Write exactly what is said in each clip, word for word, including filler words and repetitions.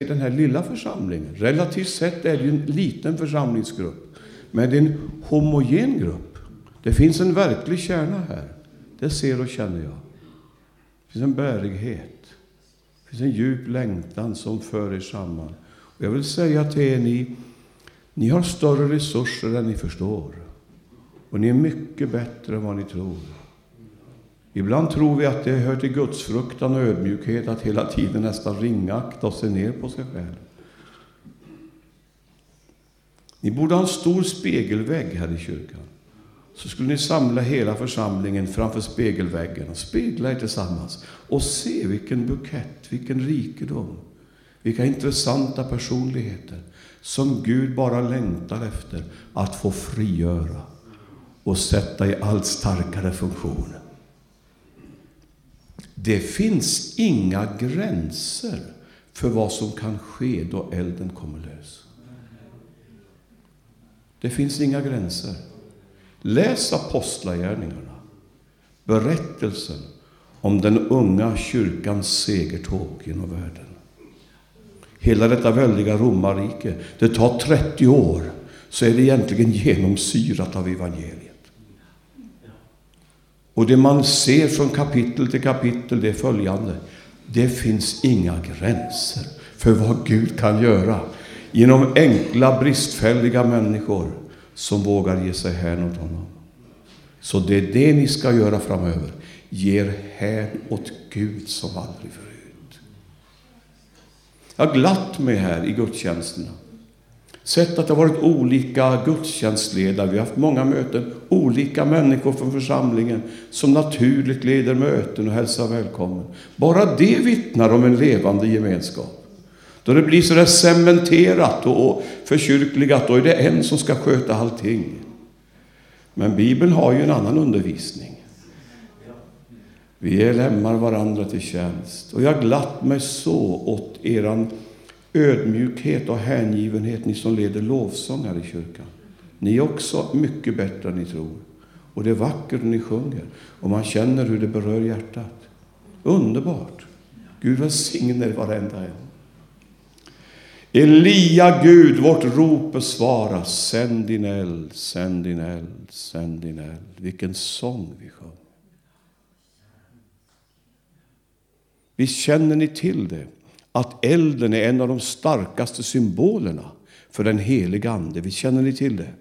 den här lilla församlingen. Relativt sett är det ju en liten församlingsgrupp. Men det är en homogen grupp. Det finns en verklig kärna här. Det ser och känner jag. Det finns en bärighet. Det finns en djup längtan som för er samman. Och jag vill säga till er, ni, ni har större resurser än ni förstår. Och ni är mycket bättre än vad ni tror. Ibland tror vi att det hör till Guds fruktan och ödmjukhet att hela tiden nästan ringakta och se ner på sig själv. Ni borde ha en stor spegelvägg här i kyrkan. Så skulle ni samla hela församlingen framför spegelväggen och spegla er tillsammans. Och se vilken bukett, vilken rikedom, vilka intressanta personligheter som Gud bara längtar efter att få frigöra och sätta i allt starkare funktioner. Det finns inga gränser för vad som kan ske då elden kommer lös. Det finns inga gränser. Läs apostlagärningarna. Berättelsen om den unga kyrkans segertåg genom världen. Hela detta väldiga romarrike, det tar trettio år, så är det egentligen genomsyrat av evangeliet. Och det man ser från kapitel till kapitel, det är följande. Det finns inga gränser för vad Gud kan göra genom enkla, bristfälliga människor som vågar ge sig hän åt honom. Så det är det ni ska göra framöver. Ge er hän åt Gud som aldrig förut. Jag har glatt mig här i gudstjänsterna. Sett att det har varit olika gudstjänstledare. Vi har haft många möten. Olika människor från församlingen som naturligt leder möten och hälsar välkommen. Bara det vittnar om en levande gemenskap. Då det blir så där cementerat och förkyrkligat, då är det en som ska sköta allting. Men Bibeln har ju en annan undervisning. Vi är lämmar varandra till tjänst. Och jag har glatt mig så åt eran ödmjukhet och hängivenhet, ni som leder lovsång här i kyrkan. Ni är också mycket bättre än ni tror. Och det är vackert när ni sjunger. Och man känner hur det berör hjärtat. Underbart. Gud välsigne er varenda en. Elia, Gud, vårt rop besvara. Sänd din eld, sänd din eld, sänd din eld. Vilken sång vi sjöng. Visst känner ni till det? Att elden är en av de starkaste symbolerna för den heliga ande. Vi känner ni till det?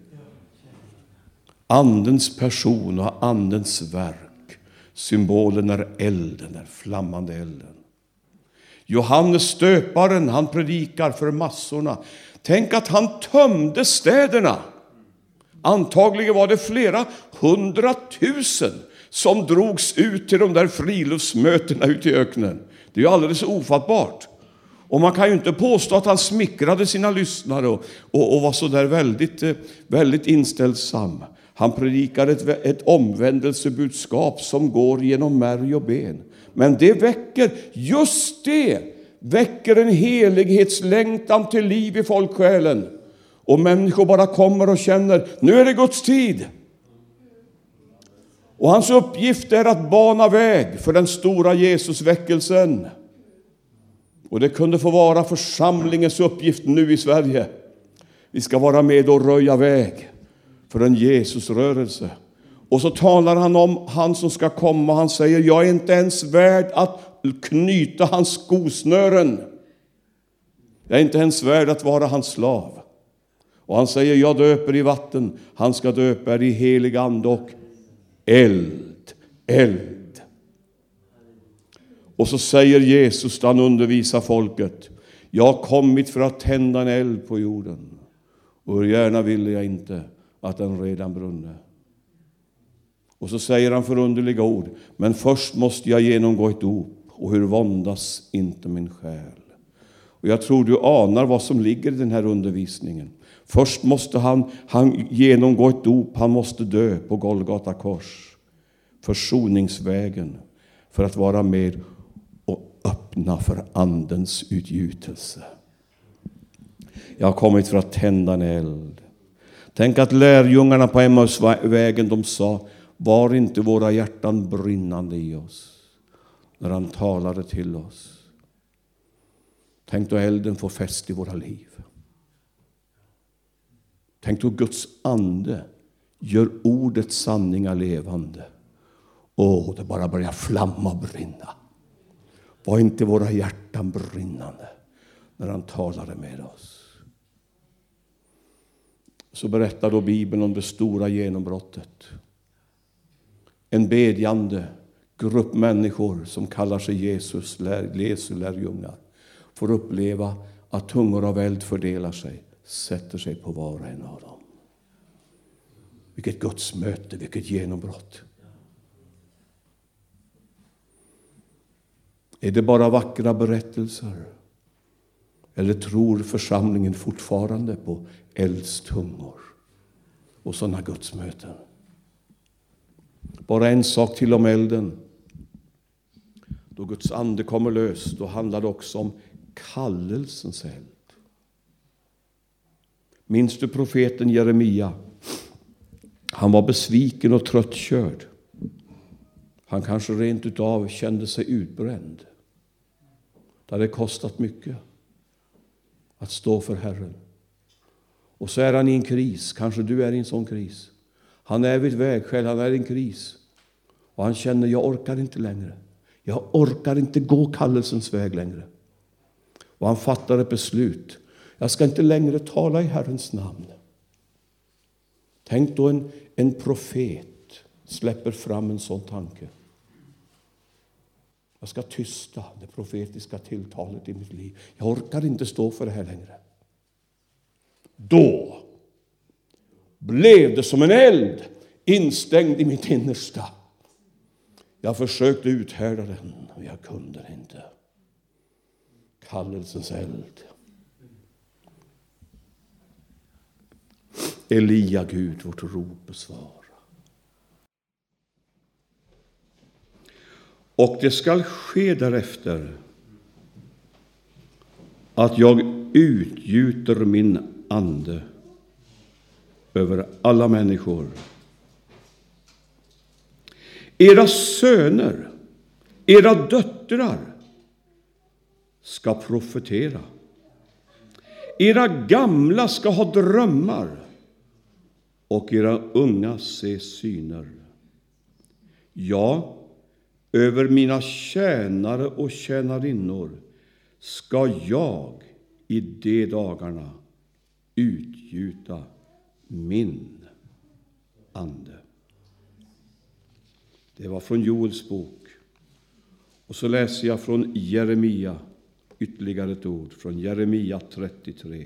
Andens person och andens verk. Symbolen är elden, den flammande elden. Johannes stöparen, han predikar för massorna. Tänk att han tömde städerna. Antagligen var det flera hundratusen som drogs ut till de där friluftsmötena ute i öknen. Det är ju alldeles ofattbart. Och man kan ju inte påstå att han smickrade sina lyssnare och, och, och var så där väldigt, väldigt inställsam. Han predikar ett, ett omvändelsebudskap som går genom märg och ben. Men det väcker, just det, väcker en helighetslängtan till liv i folksjälen. Och människor bara kommer och känner, nu är det Guds tid. Och hans uppgift är att bana väg för den stora Jesusväckelsen. Och det kunde få vara församlingens uppgift nu i Sverige. Vi ska vara med och röja väg för en Jesusrörelse. Och så talar han om han som ska komma. Han säger, jag är inte ens värd att knyta hans skosnören. Jag är inte ens värd att vara hans slav. Och han säger, jag döper i vatten. Han ska döpa er i helig ande och eld. Eld. Och så säger Jesus då han undervisar folket, jag har kommit för att tända en eld på jorden. Och hur gärna ville jag inte att den redan brunne. Och så säger han förunderliga ord, men först måste jag genomgå ett dop. Och hur våndas inte min själ. Och jag tror du anar vad som ligger i den här undervisningen. Först måste han, han genomgå ett dop, han måste dö på Golgata kors. Försoningsvägen för att vara med och öppna för andens utgjutelse. Jag har kommit för att tända en eld. Tänk att lärjungarna på Emmausvägen, de sa, var inte våra hjärtan brinnande i oss när han talade till oss. Tänk då elden får fäst i våra liv. Tänk då Guds ande gör ordets sanningar levande. Åh, det bara börjar flamma och brinna. Var inte våra hjärtan brinnande när han talade med oss? Så berättar då Bibeln om det stora genombrottet. En bedjande grupp människor som kallar sig Jesus, Jesu lärjungar, får uppleva att tungor av eld fördelar sig, sätter sig på var och en av dem. Vilket Guds möte, vilket genombrott. Är det bara vackra berättelser? Eller tror församlingen fortfarande på eldstungor och sådana gudsmöten? Bara en sak till om elden. Då Guds ande kommer lös, då handlar det också om kallelsens eld. Minns du profeten Jeremia? Han var besviken och tröttkörd. Han kanske rent utav kände sig utbränd. Det hade kostat mycket att stå för Herren. Och så är han i en kris. Kanske du är i en sån kris. Han är vid vägskäl, han är i en kris. Och han känner, jag orkar inte längre. Jag orkar inte gå kallelsens väg längre. Och han fattar ett beslut. Jag ska inte längre tala i Herrens namn. Tänk då en, en profet släpper fram en sån tanke. Jag ska tysta det profetiska tilltalet i mitt liv. Jag orkar inte stå för det här längre. Då blev det som en eld instängd i mitt innersta. Jag försökte uthärda den, men jag kunde inte. Kallelsens eld. Elia, Gud, vårt rop besvara. Och det skall ske därefter att jag utgjuter min ande över alla människor. Era söner, era döttrar ska profetera. Era gamla ska ha drömmar och era unga se syner. Ja, över mina tjänare och tjänarinnor ska jag i de dagarna utgjuta min ande. Det var från Joels bok. Och så läser jag från Jeremia, ytterligare ett ord, från Jeremia trettiotre.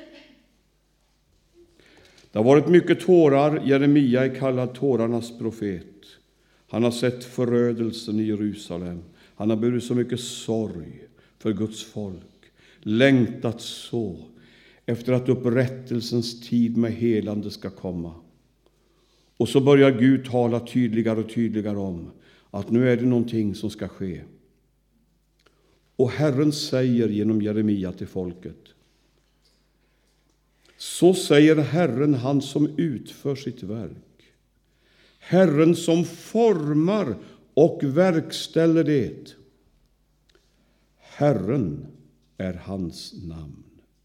Det har varit mycket tårar. Jeremia är kallad tårarnas profet. Han har sett förödelsen i Jerusalem. Han har burit så mycket sorg för Guds folk. Längtat så efter att upprättelsens tid med helande ska komma. Och så börjar Gud tala tydligare och tydligare om att nu är det någonting som ska ske. Och Herren säger genom Jeremia till folket: så säger Herren, han som utför sitt verk. Herren som formar och verkställer det. Herren är hans namn.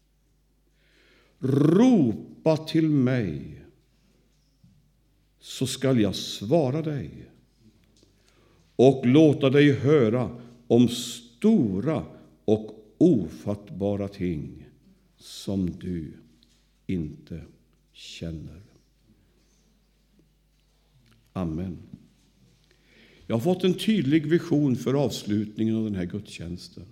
Ropa till mig, så skall jag svara dig och låta dig höra om stora och ofattbara ting som du inte känner. Amen. Jag har fått en tydlig vision för avslutningen av den här gudstjänsten.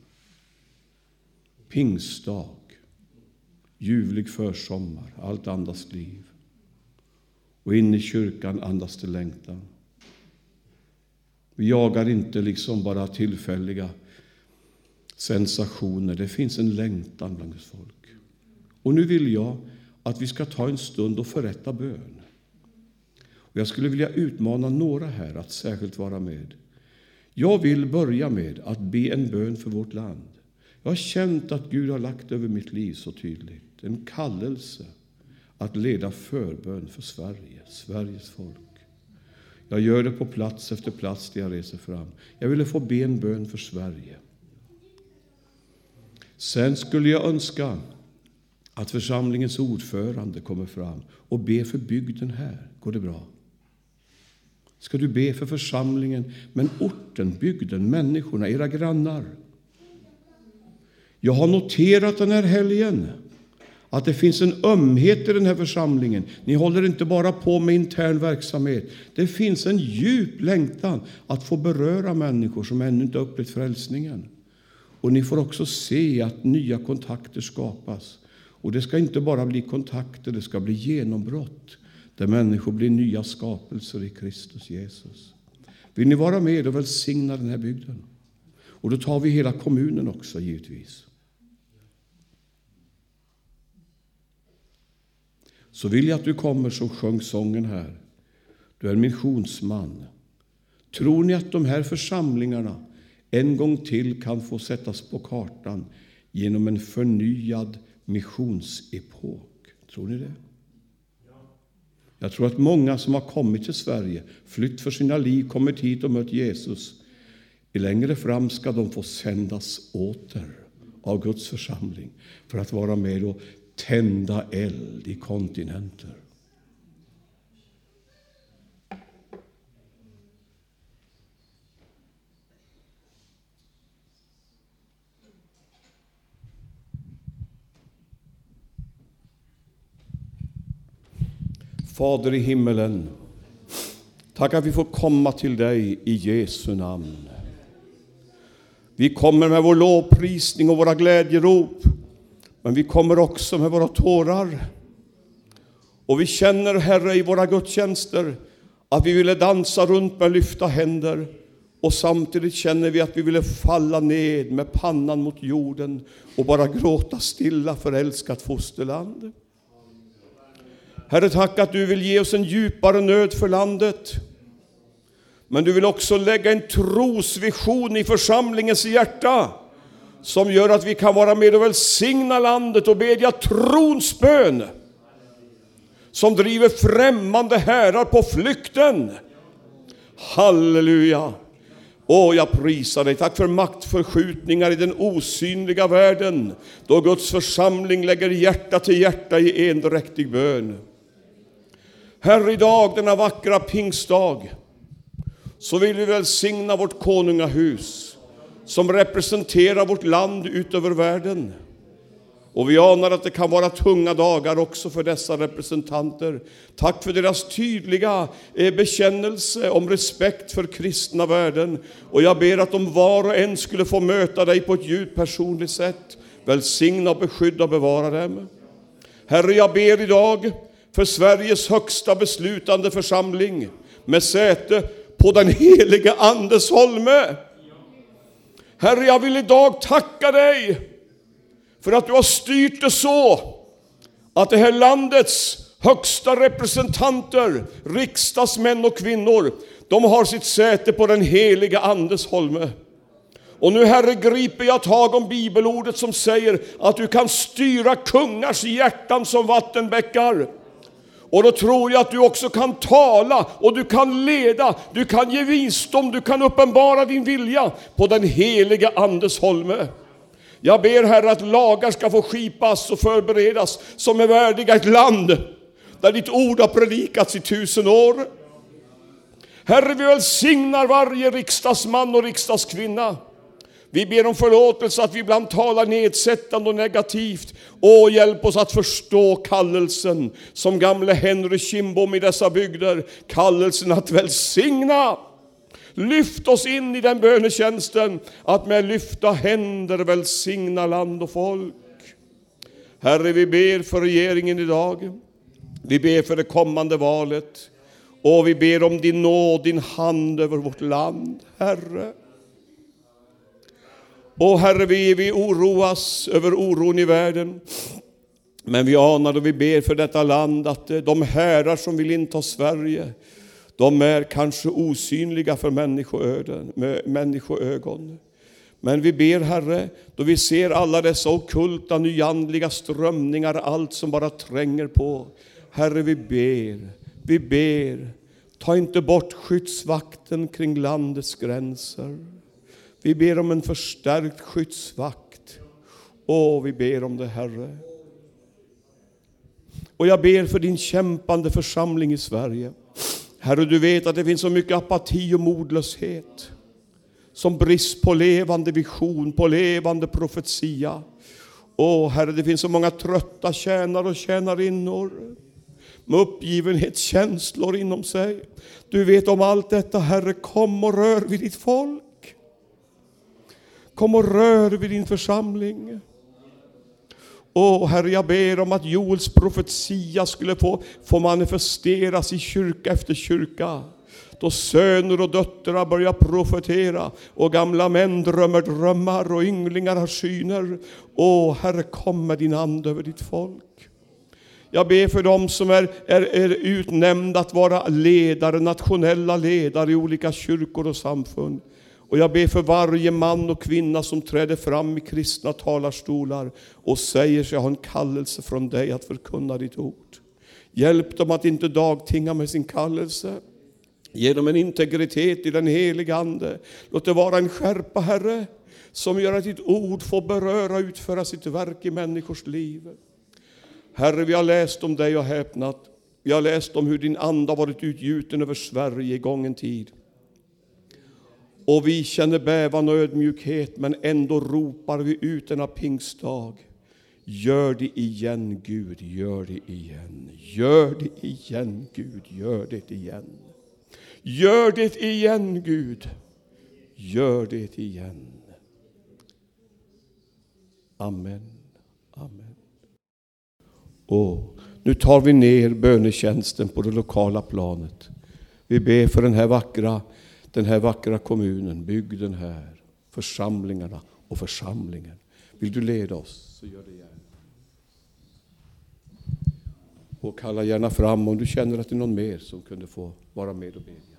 Pingstdag, ljuvlig försommar, allt andas liv. Och in i kyrkan andas det längtan. Vi jagar inte liksom bara tillfälliga sensationer. Det finns en längtan bland Guds folk. Och nu vill jag att vi ska ta en stund och förrätta bön. Och jag skulle vilja utmana några här att särskilt vara med. Jag vill börja med att be en bön för vårt land. Jag har känt att Gud har lagt över mitt liv så tydligt. En kallelse att leda förbön för Sverige, Sveriges folk. Jag gör det på plats efter plats där jag reser fram. Jag ville få be en bön för Sverige. Sen skulle jag önska att församlingens ordförande kommer fram och ber för bygden här. Går det bra? Ska du be för församlingen, men orten, bygden, människorna, era grannar? Jag har noterat den här helgen att det finns en ömhet i den här församlingen. Ni håller inte bara på med intern verksamhet. Det finns en djup längtan att få beröra människor som ännu inte upplevt frälsningen. Och ni får också se att nya kontakter skapas. Och det ska inte bara bli kontakter, det ska bli genombrott. Där människor blir nya skapelser i Kristus Jesus. Vill ni vara med och välsigna den här bygden? Och då tar vi hela kommunen också givetvis. Så vill jag att du kommer som sjöng sången här. Du är missionsman. Tror ni att de här församlingarna en gång till kan få sättas på kartan genom en förnyad missionsepok? Tror ni det? Jag tror att många som har kommit till Sverige, flytt för sina liv, kommit hit och mött Jesus. I längre fram ska de få sändas åter av Guds församling för att vara med och tända eld i kontinenter. Fader i himmelen, tack att vi får komma till dig i Jesu namn. Vi kommer med vår lovprisning och våra glädjerop, men vi kommer också med våra tårar. Och vi känner, Herre, i våra gudstjänster att vi ville dansa runt med lyfta händer. Och samtidigt känner vi att vi ville falla ned med pannan mot jorden och bara gråta stilla för älskat fosterland. Herre, tack att du vill ge oss en djupare nöd för landet. Men du vill också lägga en trosvision i församlingens hjärta som gör att vi kan vara med och välsigna landet och bedja trons bön som driver främmande härar på flykten. Halleluja! Åh, jag prisar dig. Tack för maktförskjutningar i den osynliga världen då Guds församling lägger hjärta till hjärta i endräktig bön. Herre, idag, denna vackra pingstdag, så vill vi välsigna vårt konungahus som representerar vårt land utöver världen. Och vi anar att det kan vara tunga dagar också för dessa representanter. Tack för deras tydliga bekännelse om respekt för kristna värden. Och jag ber att de var och en skulle få möta dig på ett djupt personligt sätt. Välsigna, beskydda och bevara dem. Herre, jag ber idag för Sveriges högsta beslutande församling med säte på den helige Andes holme. Herre, jag vill idag tacka dig för att du har styrt det så att det här landets högsta representanter, riksdagsmän och kvinnor, de har sitt säte på den heliga Andes holme. Och nu, Herre, griper jag tag om bibelordet som säger att du kan styra kungars hjärtan som vattenbäckar. Och då tror jag att du också kan tala och du kan leda, du kan ge visdom, du kan uppenbara din vilja på den heliga Andes holme. Jag ber, Herre, att lagar ska få skipas och förberedas som är värdiga ett land där ditt ord har predikats i tusen år. Herre, vi välsignar varje riksdagsman och riksdagskvinna. Vi ber om förlåtelse att vi ibland talar nedsättande och negativt. Åh, hjälp oss att förstå kallelsen som gamle Henry Kimbom i dessa bygder. Kallelsen att välsigna. Lyft oss in i den bönetjänsten att med lyfta händer välsigna land och folk. Herre, vi ber för regeringen idag. Vi ber för det kommande valet. Och vi ber om din nåd, din hand över vårt land, Herre. Och Herre, vi, vi oroas över oron i världen. Men vi anar och vi ber för detta land att de härar som vill inta Sverige, de är kanske osynliga för människoöden, människoögon. Men vi ber, Herre, då vi ser alla dessa ockulta, nyandliga strömningar, allt som bara tränger på. Herre, vi ber, vi ber, ta inte bort skyddsvakten kring landets gränser. Vi ber om en förstärkt skyddsvakt. Åh, vi ber om det, Herre. Och jag ber för din kämpande församling i Sverige. Herre, du vet att det finns så mycket apati och modlöshet. Som brist på levande vision, på levande profetia. Åh, Herre, det finns så många trötta tjänare och tjänarinnor. Med uppgivenhetskänslor inom sig. Du vet om allt detta, Herre. Kom och rör vid ditt folk. Kom och rör vid din församling. Åh, Herre, jag ber om att Joels profetia skulle få, få manifesteras i kyrka efter kyrka. Då söner och döttrar börjar profetera. Och gamla män drömmer drömmar och ynglingar har syner. Åh, Herre, kom med din ande över ditt folk. Jag ber för dem som är, är, är utnämnda att vara ledare, nationella ledare i olika kyrkor och samfund. Och jag ber för varje man och kvinna som träder fram i kristna talarstolar och säger sig ha en kallelse från dig att förkunna ditt ord. Hjälp dem att inte dagtinga med sin kallelse. Ge dem en integritet i den heliga ande. Låt det vara en skärpa, Herre, som gör att ditt ord får beröra och utföra sitt verk i människors liv. Herre, vi har läst om dig och häpnat. Vi har läst om hur din ande har varit utgjuten över Sverige i gången tid. Och vi känner bävan och ödmjukhet, men ändå ropar vi ut denna pingstdag. Gör det igen, Gud, gör det igen. Gör det igen, Gud, gör det igen. Gör det igen, Gud. Gör det igen. Amen. Amen. Och nu tar vi ner bönetjänsten på det lokala planet. Vi ber för den här vackra, den här vackra kommunen, bygden här, församlingarna och församlingen. Vill du leda oss, så gör det gärna. Och kalla gärna fram om du känner att det är någon mer som kunde få vara med och bedja.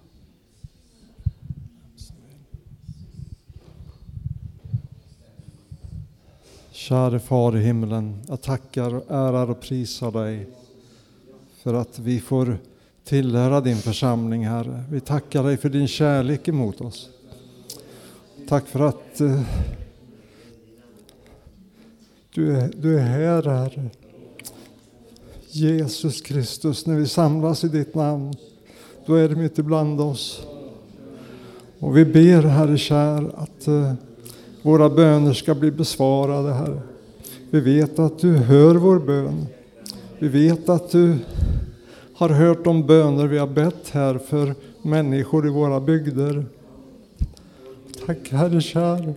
Käre Far i himlen, jag tackar, ärar och prisar dig för att vi får tillhöra din församling, Herre. Vi tackar dig för din kärlek emot oss. Tack för att eh, du, är, du är här, Herre. Jesus Kristus, när vi samlas i ditt namn, då är du mitt ibland oss. Och vi ber, Herre kär, att eh, våra böner ska bli besvarade, Herre. Vi vet att du hör vår bön. Vi vet att du har hört de böner vi har bett här för människor i våra bygder. Tack, Herre kär.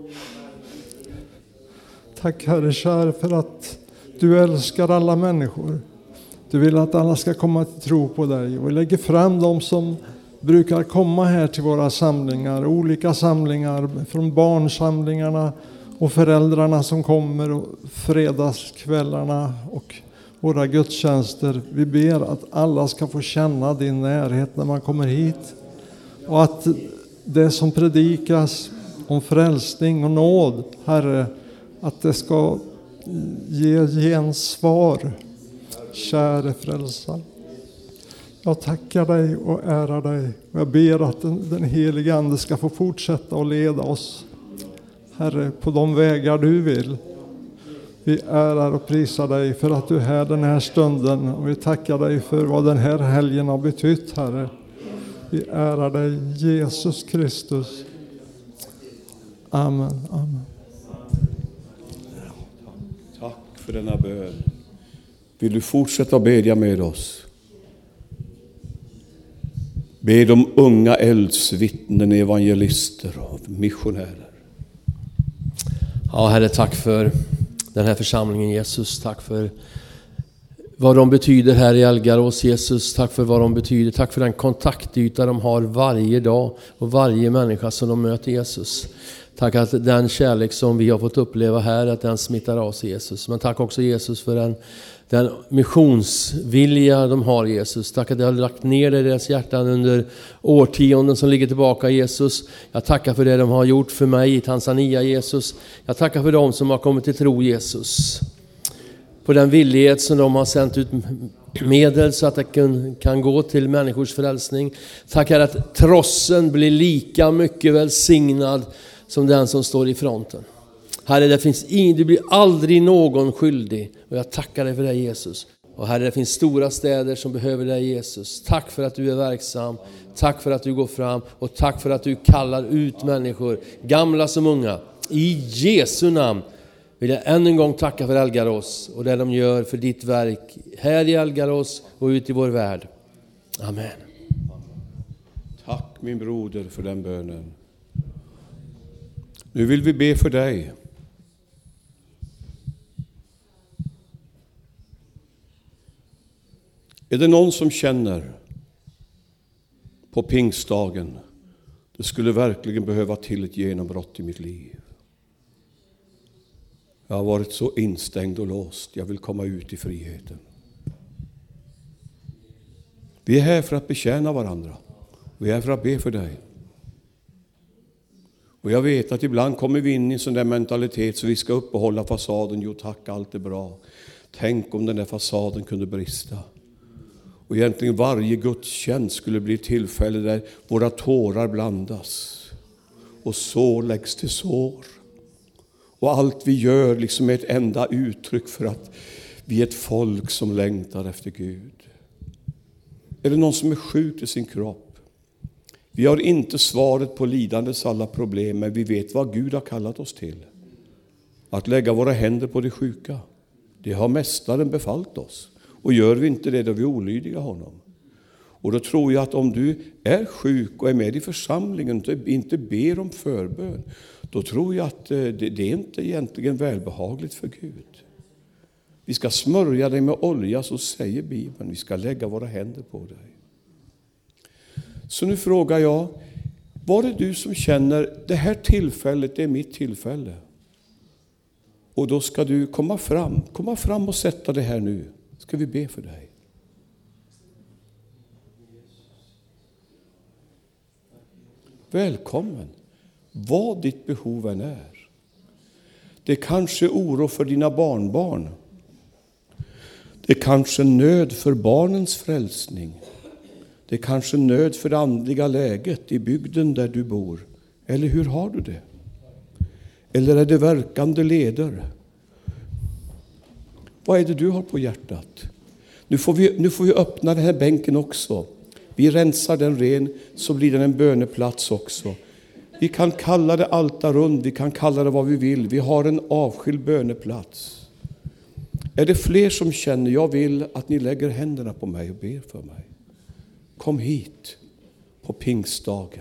Tack, Herre kär, för att du älskar alla människor. Du vill att alla ska komma till tro på dig. Och vi lägger fram dem som brukar komma här till våra samlingar. Olika samlingar från barnsamlingarna och föräldrarna som kommer och fredagskvällarna och våra gudstjänster. Vi ber att alla ska få känna din närhet när man kommer hit. Och att det som predikas om frälsning och nåd, Herre, att det ska ge gensvar. Käre frälsare. Jag tackar dig och ärar dig. Jag ber att den, den heliga ande ska få fortsätta att leda oss, Herre, på de vägar du vill. Vi ärar och prisar dig för att du är här den här stunden. Och vi tackar dig för vad den här helgen har betytt, Herre. Vi ärar dig, Jesus Kristus. Amen. Amen. Tack för denna bön. Vill du fortsätta bedja med oss? Be de unga eldsvittnen, evangelister och missionärer. Ja, Herre, tack för den här församlingen, Jesus. Tack för vad de betyder här i Elgarås, Jesus. Tack för vad de betyder. Tack för den kontaktyta de har varje dag och varje människa som de möter, Jesus. Tack att den kärlek som vi har fått uppleva här, att den smittar av sig, Jesus. Men tack också, Jesus, för den, den missionsvilja de har, Jesus. Tack att det har lagt ner i deras hjärtan under årtionden som ligger tillbaka, Jesus. Jag tackar för det de har gjort för mig i Tanzania, Jesus. Jag tackar för dem som har kommit till tro, Jesus. På den villighet som de har sänt ut medel så att det kan, kan gå till människors frälsning. Tackar att trossen blir lika mycket välsignad som den som står i fronten. Herre, det finns ingen, du blir aldrig någon skyldig. Och jag tackar dig för det, Jesus. Och Herre, det finns stora städer som behöver dig, Jesus. Tack för att du är verksam. Tack för att du går fram. Och tack för att du kallar ut människor, gamla som unga. I Jesu namn vill jag än en gång tacka för Elgarås och det de gör för ditt verk här i Elgarås och ut i vår värld. Amen. Tack min broder för den bönen. Nu vill vi be för dig. Är det någon som känner på pingstdagen, det skulle verkligen behöva till ett genombrott i mitt liv. Jag har varit så instängd och låst. Jag vill komma ut i friheten. Vi är här för att betjäna varandra. Vi är här för att be för dig. Och jag vet att ibland kommer vi in i en sån där mentalitet så vi ska uppehålla fasaden. Jo tack, allt är bra. Tänk om den där fasaden kunde brista. Och egentligen varje gudstjänst skulle bli ett tillfälle där våra tårar blandas. Och så läggs det sår. Och allt vi gör liksom är ett enda uttryck för att vi är ett folk som längtar efter Gud. Är det någon som är sjuk i sin kropp? Vi har inte svaret på lidandets alla problem, men vi vet vad Gud har kallat oss till. Att lägga våra händer på de sjuka. Det har mästaren befallt oss. Och gör vi inte det, då är vi olydiga honom. Och då tror jag att om du är sjuk och är med i församlingen och inte ber om förbön, då tror jag att det, det är inte egentligen välbehagligt för Gud. Vi ska smörja dig med olja, så säger Bibeln. Vi ska lägga våra händer på dig. Så nu frågar jag, var det du som känner det här tillfället är mitt tillfälle? Och då ska du komma fram, komma fram och sätta det här nu. Ska vi be för dig? Välkommen. Vad ditt behov än är. Det är kanske oro för dina barnbarn. Det är kanske nöd för barnens frälsning. Det är kanske nöd för det andliga läget i bygden där du bor. Eller hur har du det? Eller är det verkande leder? Vad är det du har på hjärtat? Nu får vi, nu får vi öppna den här bänken också. Vi rensar den ren, så blir den en böneplats också. Vi kan kalla det altarrund, vi kan kalla det vad vi vill. Vi har en avskild böneplats. Är det fler som känner, jag vill att ni lägger händerna på mig och ber för mig. Kom hit på pingstdagen.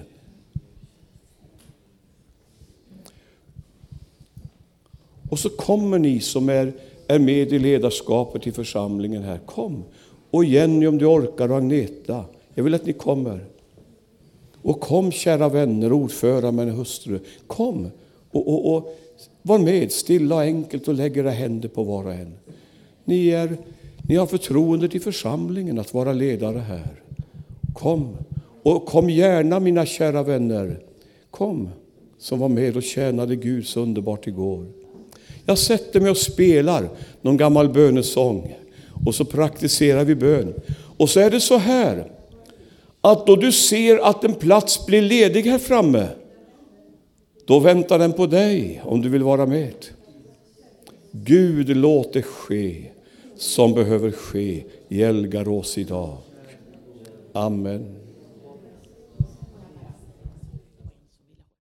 Och så kommer ni som är, är med i ledarskapet i församlingen här. Kom. Och Jenny, om du orkar, och Agneta. Jag vill att ni kommer. Och kom, kära vänner, ordförare med en hustru. Kom och, och, och var med stilla och enkelt och lägg era händer på var och en. Ni, är, ni har förtroende till församlingen att vara ledare här. Kom. Och kom gärna, mina kära vänner. Kom, som var med och tjänade Gud så underbart igår. Jag sätter mig och spelar någon gammal bönesång. Och så praktiserar vi bön. Och så är det så här. Att då du ser att en plats blir ledig här framme, då väntar den på dig om du vill vara med. Gud, låt det ske som behöver ske i Elgarås idag. Amen.